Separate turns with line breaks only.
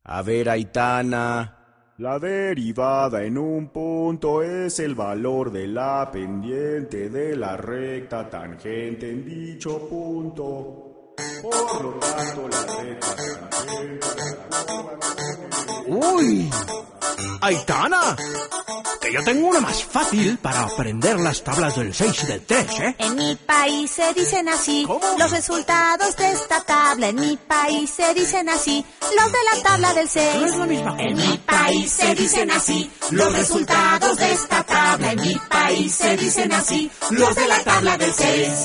A ver, Aitana.
La derivada en un punto es el valor de la pendiente de la recta tangente en dicho punto. Por lo tanto, la recta tangente...
¡Uy! ¡Aitana! Que yo tengo una más fácil para aprender las tablas del 6 y del 3, ¿eh?
En mi país se dicen así.
¿Cómo?
Los resultados de esta tabla. En mi país se dicen así. Los de la tabla del 6.
No es la misma cosa.
En mi país se dicen así. Los resultados de esta tabla. En mi país se dicen así. Los de la tabla del 6.